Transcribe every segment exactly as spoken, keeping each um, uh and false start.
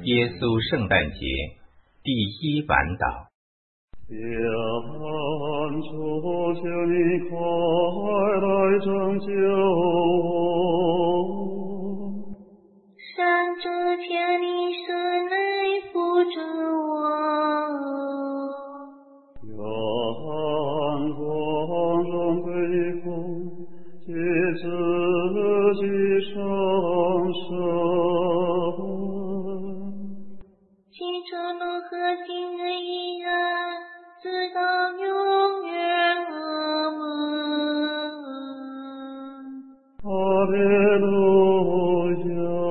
耶稣圣诞节第一晚祷。 愿主求你快来拯救我， 上主求你速来扶助我， 愿光荣归父及子及圣神， 起初如何今日一样，直到永远。阿们。 哈利路亚。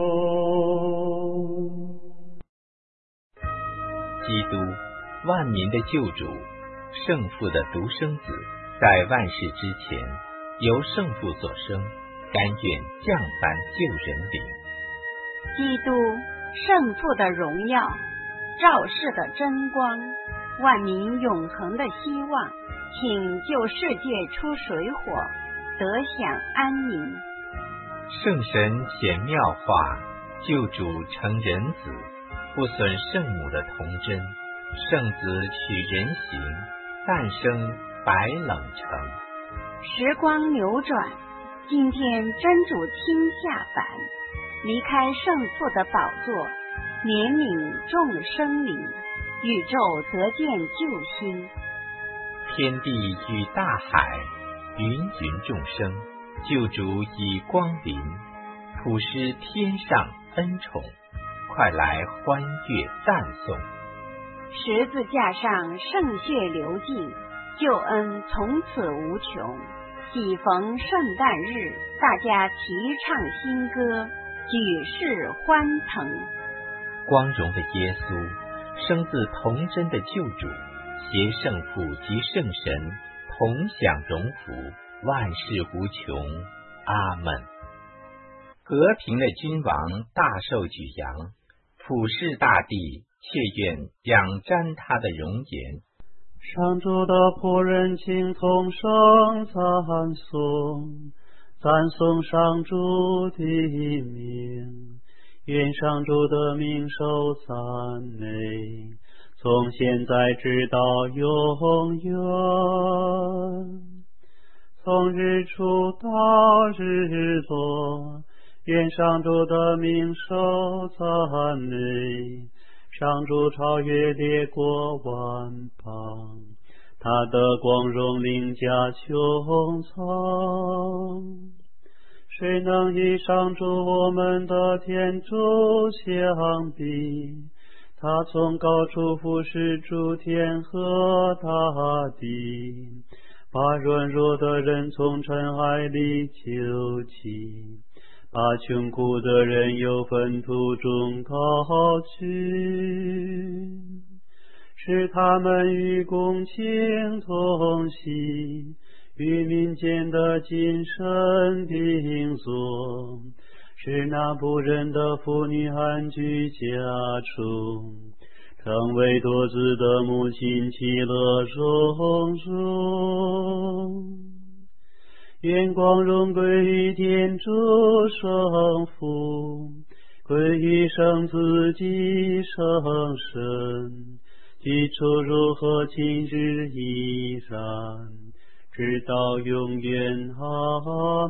基督，万民的救主，圣父的独生子，在万世之前由圣父所生，甘愿降凡救人灵。 基督，圣父的荣耀，照世的真光，万民永恒的希望，请救世界出水火，得享安宁。 圣神显妙化，救主成人子，不损圣母的童真，圣子取人形，诞生白冷城。 时光流转，今天真主亲下凡，离开圣父的宝座，怜悯众生灵，宇宙得见救星。 天地与大海，芸芸众生，救主已光临，普施天上恩宠，快来欢悦赞颂。 十字架上圣血流尽，救恩从此无穷。喜逢圣诞日，大家齐唱新歌，举世欢腾。 光荣的耶稣，生自童真的救主，携圣父及圣神同享荣福，万事无穷。阿们。和平的君王大受举扬，普世大地切愿仰瞻他的容颜。 上主的仆人请同声赞颂，赞颂上主的名，愿上主的名受赞美，从现在直到永远，从日出到日落，愿上主的名受赞美。上主超越列国万邦，他的光荣凌驾穹苍。谁能与上主我们的天主相比？他从高处俯视诸天和大地，把软弱的人从尘埃里救起，把穷苦的人由粪土中高举，使他们与共情同喜，与民间的精神并作，使那不仁的妇女安居家中，成为多子的母亲其乐融融。愿光荣归于天主圣父，归于圣子及圣神，起初如何今日依然，直到永远。阿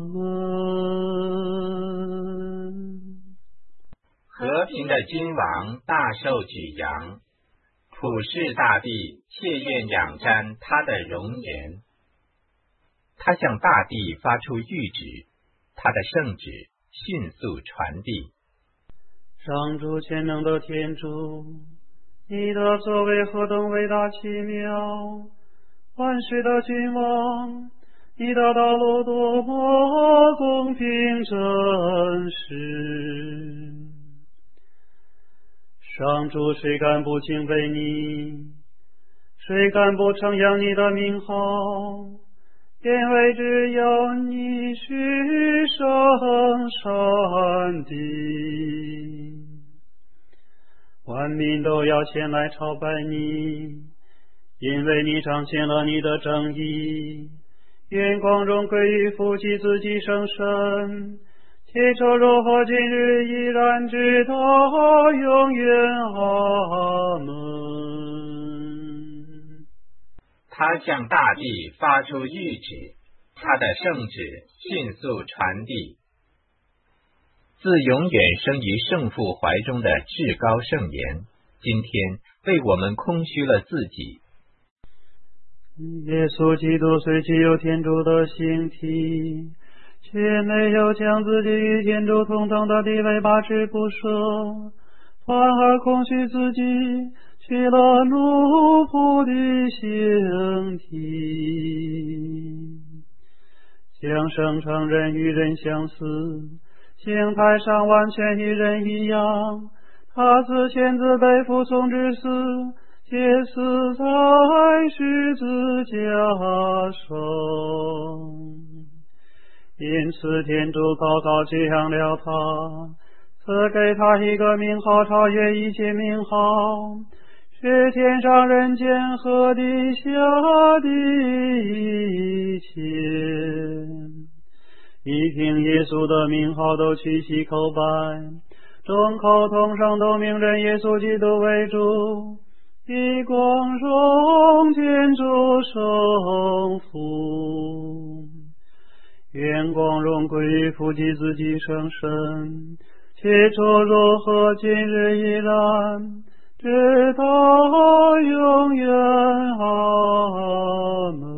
们。 和平的君王大受举扬，普世大地切愿仰瞻他的容颜。他向大地发出谕旨，他的圣旨迅速传递。 上主全能的天主，你的作为何等伟大奇妙！万世的君王，你的道路多么公平真实！上主，谁敢不敬畏你？谁敢不称扬你的名号？因为只有你是圣神的，万民都要前来朝拜你，因为你彰显了你的正义。愿光荣归于父及子及圣神， 起初如何，今日依然，直到永远。阿门。 他向大地发出谕旨，他的圣旨迅速传递。自永远生于圣父怀中的至高圣言，今天为我们空虚了自己。 耶稣基督虽具有天主的形体，却没有将自己与天主同等的地位把持不舍，反而空虚自己，取了奴仆的形体，将生成人与人相似，形态上完全与人一样。他自亲自被父从之死，且死在十字架上。因此天主高高举扬了他，赐给他一个名号，超越一切名号，是天上人间和地下的一切。一听耶稣的名号，都屈膝叩拜，众口同声都明认耶稣基督为主，以光荣天主圣父。愿光荣归于父及子及圣神，起初如何，今日依然，直到永远。阿门。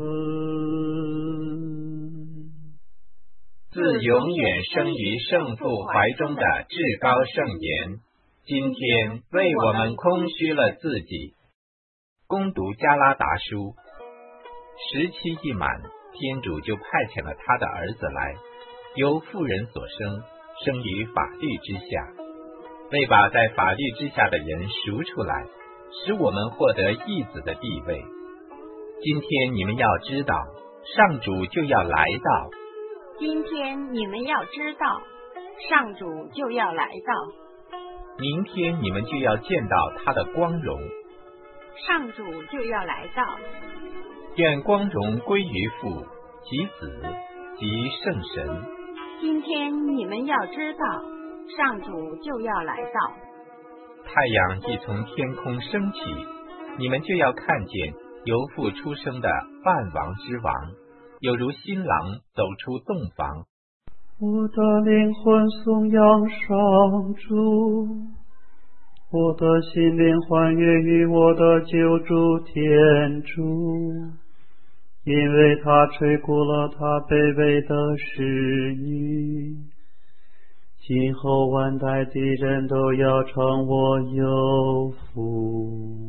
自永远生于圣父怀中的至高圣言，今天为我们空虚了自己。攻读加拉达书，时期一满，天主就派遣了他的儿子来，由妇人所生，生于法律之下，为把在法律之下的人赎出来，使我们获得义子的地位。今天你们要知道，上主就要来到。 今天你们要知道，上主就要来到。 明天你们就要见到他的光荣， 上主就要来到。 愿光荣归于父及子及圣神。 今天你们要知道，上主就要来到。 太阳一从天空升起，你们就要看见由父出生的万王之王，有如新郎走出洞房。 我的灵魂颂扬上主，我的心灵欢悦于我的救主天主，因为他垂顾了他卑微的使女。今后万代的人都要称我有福。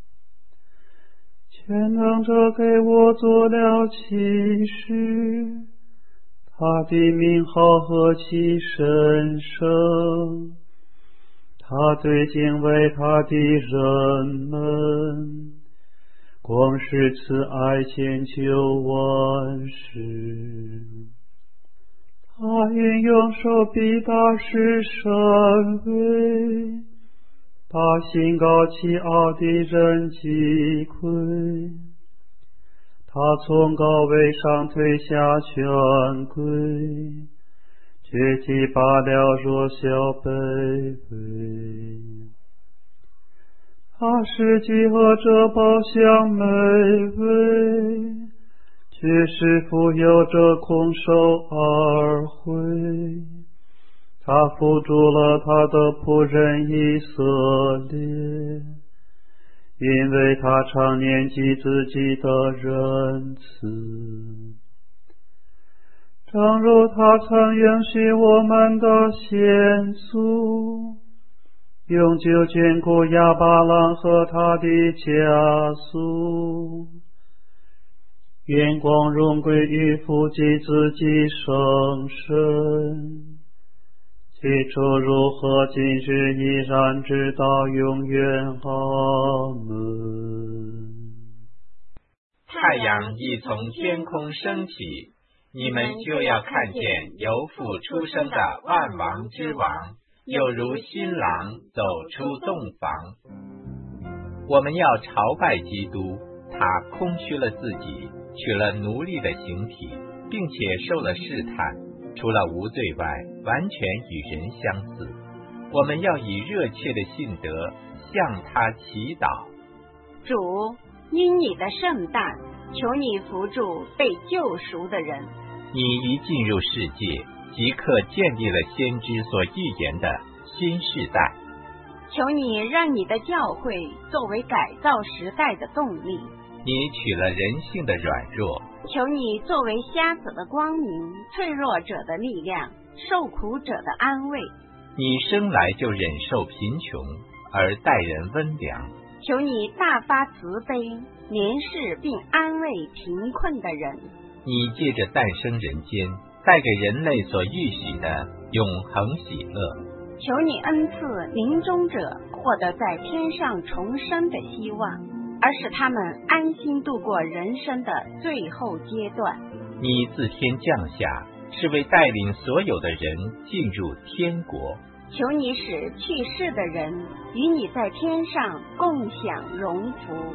全能者给我做了启示，他的名号何其神圣，他对敬畏他的人们，光是慈爱千秋万世。他运用手臂大施神威，把心高气傲的人击溃。他从高位上推下权贵，却击罢了弱小卑微。他使饥饿者饱享美味，却使富有者空手而回。他扶助了他的仆人以色列，因为他常念及自己的仁慈，正如他曾允许我们的先祖永久眷顾亚巴郎和他的家属。愿光荣归于父及子及圣神，起初如何，今日依然，直到永远。阿门。 太阳一从天空升起，你们就要看见由父出生的万王之王，有如新郎走出洞房。我们要朝拜基督，他空虚了自己，取了奴隶的形体，并且受了试探， 除了无罪外，完全与人相似。我们要以热切的信德向他祈祷。 主，因你的圣诞，求你扶助被救赎的人。 你一进入世界，即刻建立了先知所预言的新世代。 求你让你的教会作为改造时代的动力。 你取了人性的软弱， 求你作为瞎子的光明，脆弱者的力量，受苦者的安慰。 你生来就忍受贫穷，而待人温良。 求你大发慈悲，怜视并安慰贫困的人。 你借着诞生人间，带给人类所预许的永恒喜乐。 求你恩赐临终者获得在天上重生的希望，而使他们安心度过人生的最后阶段。 你自天降下，是为带领所有的人进入天国。 求你使去世的人与你在天上共享荣福。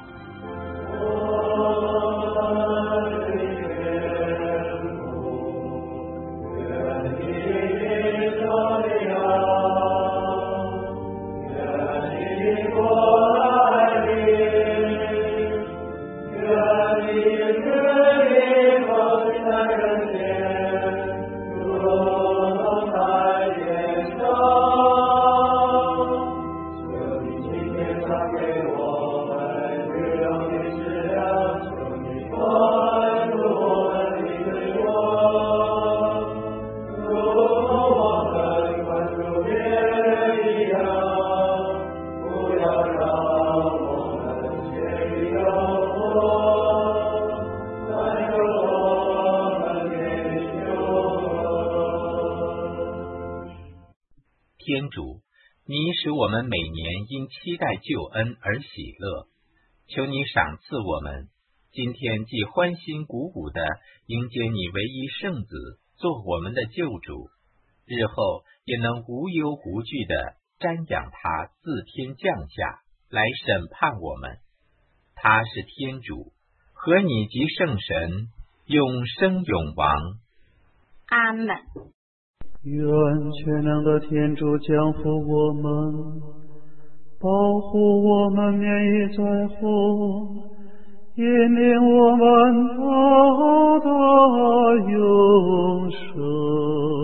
天主，你使我们每年因期待救恩而喜乐，求你赏赐我们，今天既欢欣鼓舞地迎接你唯一圣子做我们的救主，日后也能无忧无惧地瞻仰他自天降下来审判我们。他是天主，和你及圣神永生永王。 阿门。 愿全能的天主降福我们，保护我们免于灾祸，引领我们到达永生。